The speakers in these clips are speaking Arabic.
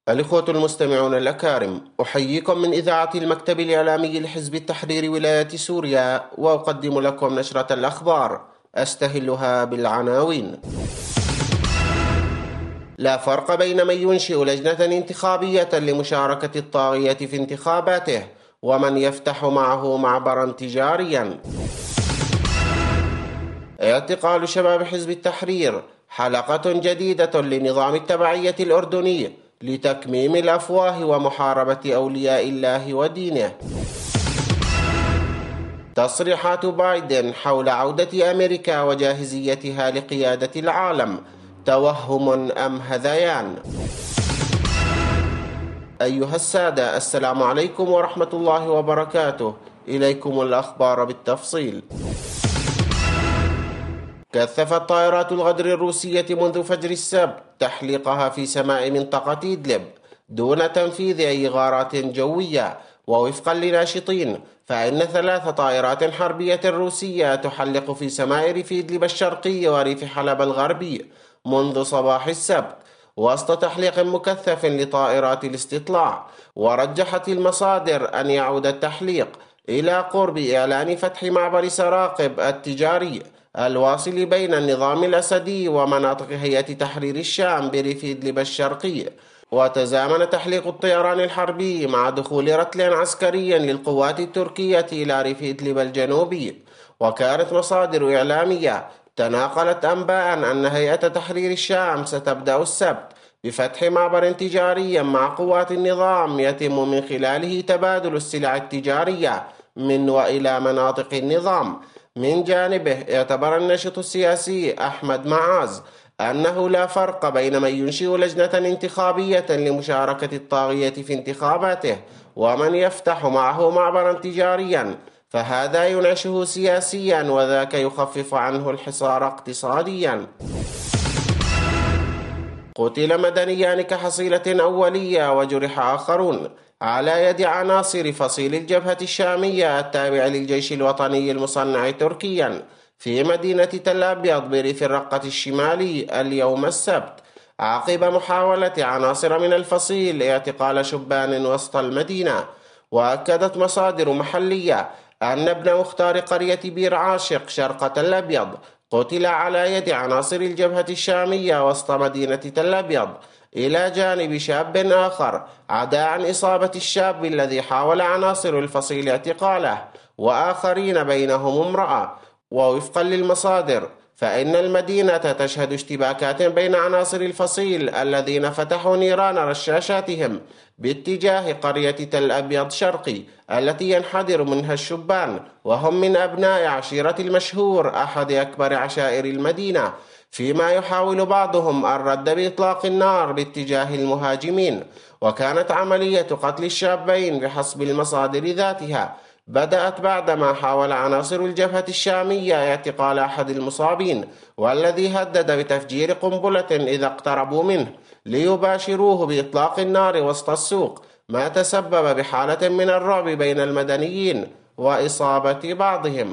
الإخوة المستمعون الأكارم، أحييكم من إذاعة المكتب الإعلامي لحزب التحرير ولاية سوريا، وأقدم لكم نشرة الأخبار أستهلها بالعناوين. لا فرق بين من ينشئ لجنة انتخابية لمشاركة الطاغية في انتخاباته ومن يفتح معه معبرا تجاريا. اعتقال شباب حزب التحرير حلقة جديدة لنظام التبعية الأردني لتكميم الأفواه ومحاربة أولياء الله ودينه. تصريحات بايدن حول عودة أمريكا وجاهزيتها لقيادة العالم، توهم أم هذيان؟ أيها السادة، السلام عليكم ورحمة الله وبركاته. إليكم الأخبار بالتفصيل. كثفت طائرات الغدر الروسية منذ فجر السبت تحليقها في سماء منطقة إدلب دون تنفيذ أي غارات جوية، ووفقا لناشطين فإن 3 طائرات حربية روسية تحلق في سماء ريف إدلب الشرقي وريف حلب الغربي منذ صباح السبت وسط تحليق مكثف لطائرات الاستطلاع. ورجحت المصادر أن يعود التحليق إلى قرب إعلان فتح معبر سراقب التجاري الواصل بين النظام الأسدي ومناطق هيئة تحرير الشام بريف إدلب الشرقي. وتزامن تحليق الطيران الحربي مع دخول رتل عسكري للقوات التركية إلى ريف إدلب الجنوبي. وكانت مصادر إعلامية تناقلت أنباء أن هيئة تحرير الشام ستبدأ السبت بفتح معبر تجاري مع قوات النظام يتم من خلاله تبادل السلع التجارية من وإلى مناطق النظام. من جانبه اعتبر الناشط السياسي أحمد معاز أنه لا فرق بين من ينشئ لجنة انتخابية لمشاركة الطاغية في انتخاباته ومن يفتح معه معبرا تجاريا، فهذا ينعشه سياسيا وذاك يخفف عنه الحصار اقتصاديا. قتل مدنيان كحصيلة أولية وجرح آخرون على يد عناصر فصيل الجبهة الشامية التابع للجيش الوطني المصنع تركيا في مدينة تل أبيض بريف الرقة الشمالي اليوم السبت، عقب محاولة عناصر من الفصيل اعتقال شبان وسط المدينة. وأكدت مصادر محلية أن ابن مختار قرية بير عاشق شرق تل أبيض قتل على يد عناصر الجبهة الشامية وسط مدينة تل أبيض، إلى جانب شاب آخر عدا عن إصابة الشاب الذي حاول عناصر الفصيل اعتقاله وآخرين بينهم امرأة. ووفقا للمصادر فإن المدينة تشهد اشتباكات بين عناصر الفصيل الذين فتحوا نيران رشاشاتهم باتجاه قرية تل أبيض شرقي التي ينحدر منها الشبان، وهم من أبناء عشيرة المشهور أحد أكبر عشائر المدينة، فيما يحاول بعضهم الرد بإطلاق النار باتجاه المهاجمين. وكانت عملية قتل الشابين بحسب المصادر ذاتها بدأت بعدما حاول عناصر الجبهة الشامية اعتقال أحد المصابين، والذي هدد بتفجير قنبلة إذا اقتربوا منه ليباشروه بإطلاق النار وسط السوق، ما تسبب بحالة من الرعب بين المدنيين وإصابة بعضهم.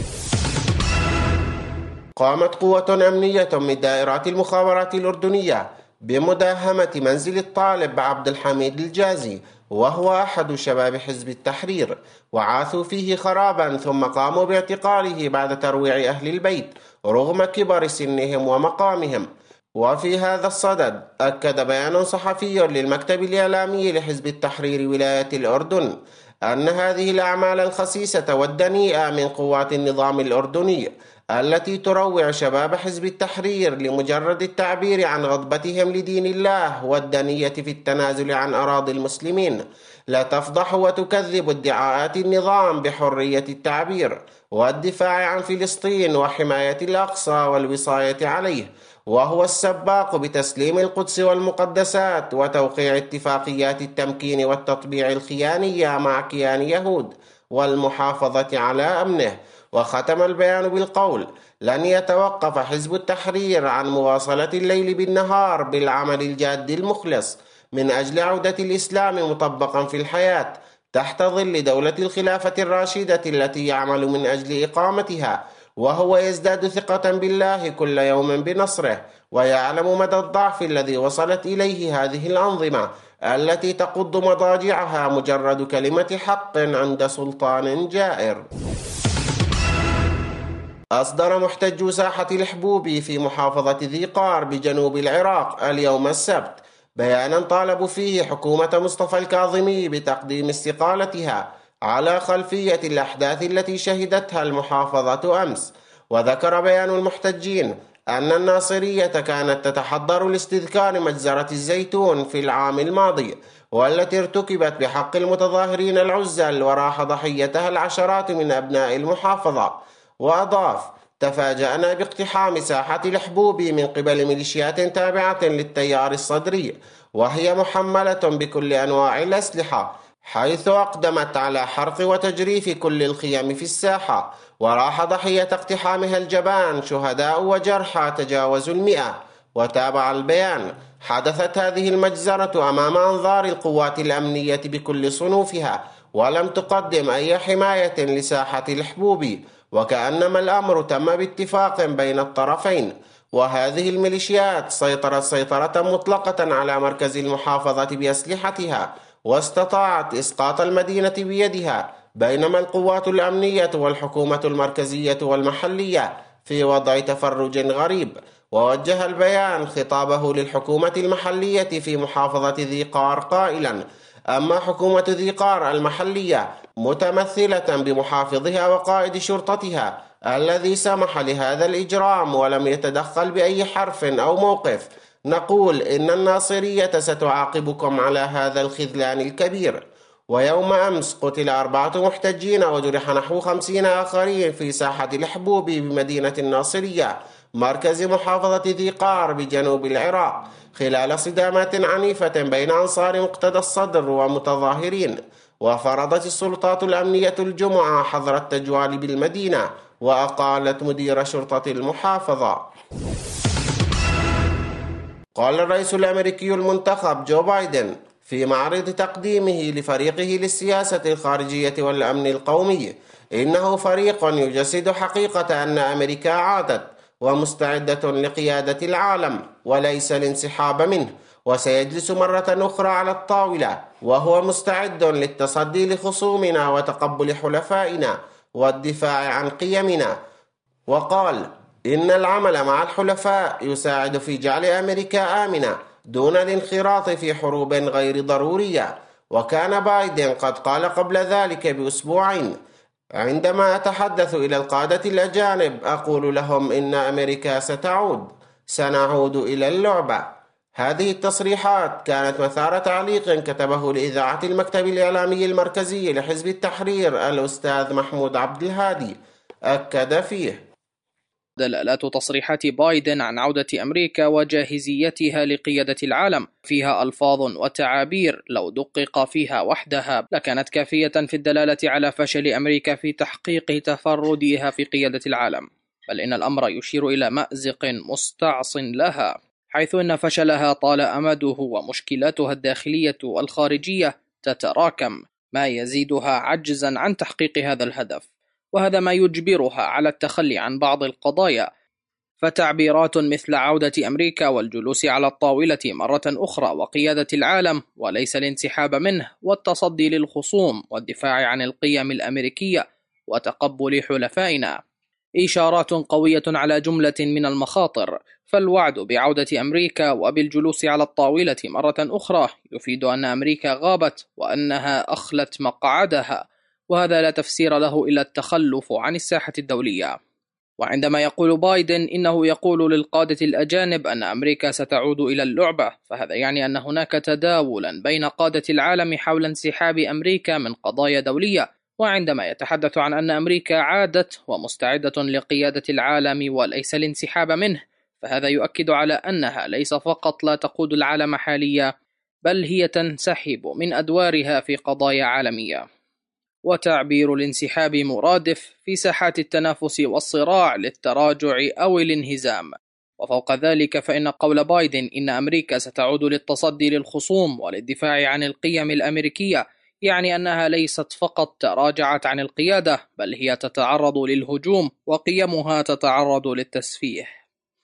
قامت قوة أمنية من دائرات المخابرات الأردنية بمداهمة منزل الطالب عبد الحميد الجازي، وهو أحد شباب حزب التحرير، وعاثوا فيه خرابا ثم قاموا باعتقاله بعد ترويع أهل البيت رغم كبر سنهم ومقامهم. وفي هذا الصدد أكد بيان صحفي للمكتب الإعلامي لحزب التحرير ولاية الأردن أن هذه الأعمال الخسيسة والدنيئة من قوات النظام الأردني التي تروع شباب حزب التحرير لمجرد التعبير عن غضبتهم لدين الله والدنية في التنازل عن أراضي المسلمين لا تفضح وتكذب ادعاءات النظام بحرية التعبير والدفاع عن فلسطين وحماية الأقصى والوصاية عليه، وهو السباق بتسليم القدس والمقدسات وتوقيع اتفاقيات التمكين والتطبيع الخيانية مع كيان يهود والمحافظة على أمنه. وختم البيان بالقول: لن يتوقف حزب التحرير عن مواصلة الليل بالنهار بالعمل الجاد المخلص من أجل عودة الإسلام مطبقا في الحياة تحت ظل دولة الخلافة الراشدة التي يعمل من أجل إقامتها، وهو يزداد ثقة بالله كل يوم بنصره ويعلم مدى الضعف الذي وصلت إليه هذه الأنظمة التي تقض مضاجعها مجرد كلمة حق عند سلطان جائر. أصدر محتجو ساحة الحبوب في محافظة ذي قار بجنوب العراق اليوم السبت بيانا طالبوا فيه حكومة مصطفى الكاظمي بتقديم استقالتها على خلفية الأحداث التي شهدتها المحافظة أمس. وذكر بيان المحتجين أن الناصرية كانت تتحضر لاستذكار مجزرة الزيتون في العام الماضي، والتي ارتكبت بحق المتظاهرين العزل وراح ضحيتها العشرات من أبناء المحافظة. وأضاف: تفاجأنا باقتحام ساحة الحبوب من قبل ميليشيات تابعة للتيار الصدري، وهي محملة بكل أنواع الأسلحة، حيث أقدمت على حرق وتجريف كل الخيام في الساحة، وراح ضحية اقتحامها الجبان شهداء وجرحى تجاوزوا 100. وتابع البيان: حدثت هذه المجزرة أمام أنظار القوات الأمنية بكل صنوفها، ولم تقدم أي حماية لساحة الحبوب، وكأنما الأمر تم باتفاق بين الطرفين. وهذه الميليشيات سيطرت سيطرة مطلقة على مركز المحافظة بأسلحتها، واستطاعت إسقاط المدينة بيدها، بينما القوات الأمنية والحكومة المركزية والمحلية في وضع تفرج غريب. ووجه البيان خطابه للحكومة المحلية في محافظة ذي قار قائلا: أما حكومة ذي قار المحلية متمثلة بمحافظها وقائد شرطتها الذي سمح لهذا الإجرام ولم يتدخل بأي حرف أو موقف، نقول إن الناصرية ستعاقبكم على هذا الخذلان الكبير. ويوم أمس قتل 4 محتجين وجرح نحو 50 آخرين في ساحة الحبوب بمدينة الناصرية مركز محافظة ذي قار بجنوب العراق خلال صدامات عنيفة بين أنصار مقتدى الصدر ومتظاهرين. وفرضت السلطات الأمنية الجمعة حظر التجوال بالمدينة، وأقالت مدير شرطة المحافظة. قال الرئيس الأمريكي المنتخب جو بايدن في معرض تقديمه لفريقه للسياسة الخارجية والأمن القومي: إنه فريق يجسد حقيقة أن أمريكا عادت ومستعدة لقيادة العالم وليس الانسحاب منه، وسيجلس مرة أخرى على الطاولة، وهو مستعد للتصدي لخصومنا وتقبل حلفائنا والدفاع عن قيمنا. وقال إن العمل مع الحلفاء يساعد في جعل أمريكا آمنة دون الانخراط في حروب غير ضرورية. وكان بايدن قد قال قبل ذلك بأسبوعين: عندما أتحدث إلى القادة الأجانب أقول لهم إن أمريكا ستعود، سنعود إلى اللعبة. هذه التصريحات كانت مثار تعليق كتبه لإذاعة المكتب الإعلامي المركزي لحزب التحرير الأستاذ محمود عبد الهادي. أكد فيه: دلالات تصريحات بايدن عن عودة أمريكا وجاهزيتها لقيادة العالم فيها ألفاظ وتعابير لو دقق فيها وحدها لكانت كافية في الدلالة على فشل أمريكا في تحقيق تفردها في قيادة العالم، بل إن الأمر يشير إلى مأزق مستعص لها، حيث إن فشلها طال أمده ومشكلاتها الداخلية والخارجية تتراكم، ما يزيدها عجزا عن تحقيق هذا الهدف، وهذا ما يجبرها على التخلي عن بعض القضايا. فتعبيرات مثل عودة أمريكا والجلوس على الطاولة مرة أخرى وقيادة العالم وليس الانسحاب منه والتصدي للخصوم والدفاع عن القيم الأمريكية وتقبل حلفائنا إشارات قوية على جملة من المخاطر. فالوعد بعودة أمريكا وبالجلوس على الطاولة مرة أخرى يفيد أن أمريكا غابت وأنها أخلت مقعدها، وهذا لا تفسير له إلا التخلف عن الساحة الدولية. وعندما يقول بايدن إنه يقول للقادة الأجانب أن أمريكا ستعود إلى اللعبة، فهذا يعني أن هناك تداولا بين قادة العالم حول انسحاب أمريكا من قضايا دولية. وعندما يتحدث عن أن أمريكا عادت ومستعدة لقيادة العالم وليس الانسحاب منه، فهذا يؤكد على أنها ليس فقط لا تقود العالم حاليا، بل هي تنسحب من أدوارها في قضايا عالمية. وتعبير الانسحاب مرادف في ساحات التنافس والصراع للتراجع أو الانهزام. وفوق ذلك فإن قول بايدن إن أمريكا ستعود للتصدي للخصوم وللدفاع عن القيم الأمريكية يعني أنها ليست فقط تراجعت عن القيادة، بل هي تتعرض للهجوم وقيمها تتعرض للتسفيه.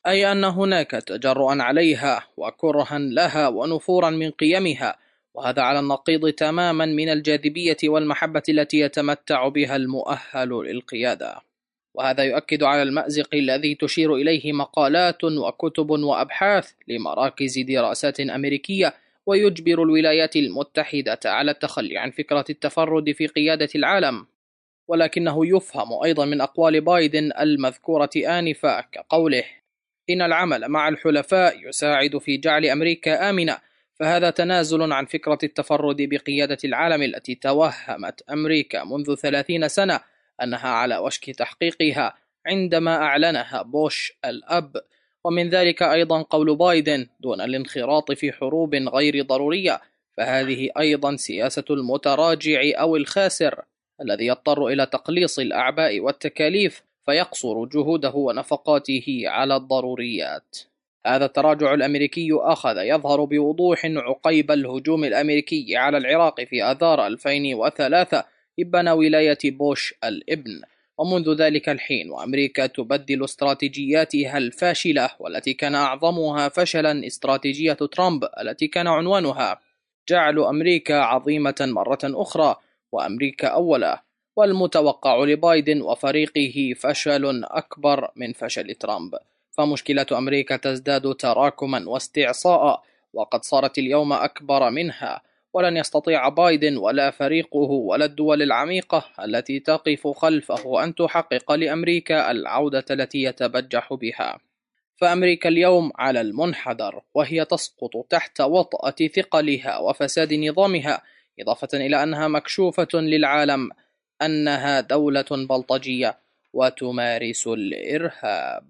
أي أن هناك تجرؤا عليها وكرها لها ونفورا من قيمها، وهذا على النقيض تماما من الجاذبية والمحبة التي يتمتع بها المؤهل للقيادة. وهذا يؤكد على المأزق الذي تشير إليه مقالات وكتب وأبحاث لمراكز دراسات أمريكية، ويجبر الولايات المتحدة على التخلي عن فكرة التفرد في قيادة العالم. ولكنه يفهم أيضا من أقوال بايدن المذكورة آنفا كقوله: إن العمل مع الحلفاء يساعد في جعل أمريكا آمنة، فهذا تنازل عن فكرة التفرد بقيادة العالم التي توهمت أمريكا منذ 30 سنة أنها على وشك تحقيقها عندما أعلنها بوش الأب. ومن ذلك أيضا قول بايدن: دون الانخراط في حروب غير ضرورية، فهذه أيضا سياسة المتراجع أو الخاسر الذي يضطر إلى تقليص الأعباء والتكاليف فيقصر جهوده ونفقاته على الضروريات. هذا التراجع الأمريكي أخذ يظهر بوضوح عقيب الهجوم الأمريكي على العراق في آذار 2003 إبان ولاية بوش الابن، ومنذ ذلك الحين وأمريكا تبدل استراتيجياتها الفاشلة، والتي كان أعظمها فشلا استراتيجية ترامب التي كان عنوانها جعل أمريكا عظيمة مرة أخرى وأمريكا أولا. والمتوقع لبايدن وفريقه فشل أكبر من فشل ترامب، فمشكلة أمريكا تزداد تراكما واستعصاء، وقد صارت اليوم أكبر منها، ولن يستطيع بايدن ولا فريقه ولا الدول العميقة التي تقف خلفه أن تحقق لأمريكا العودة التي يتبجح بها. فأمريكا اليوم على المنحدر، وهي تسقط تحت وطأة ثقلها وفساد نظامها، إضافة إلى أنها مكشوفة للعالم أنها دولة بلطجية وتمارس الإرهاب.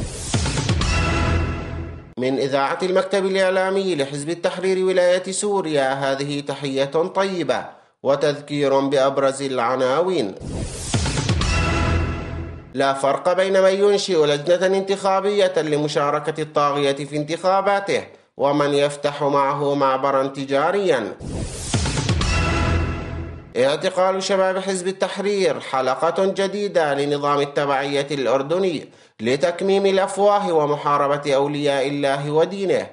من إذاعة المكتب الإعلامي لحزب التحرير ولاية سوريا، هذه تحية طيبة وتذكير بأبرز العناوين. لا فرق بين من ينشئ لجنة انتخابية لمشاركة الطاغية في انتخاباته ومن يفتح معه معبرا تجاريا. اعتقال شباب حزب التحرير، حلقة جديدة لنظام التبعية الأردني لتكميم الأفواه ومحاربة أولياء الله ودينه.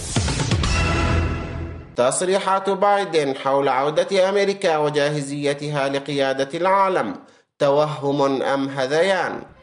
تصريحات بايدن حول عودة أمريكا وجاهزيتها لقيادة العالم، توهم أم هذيان؟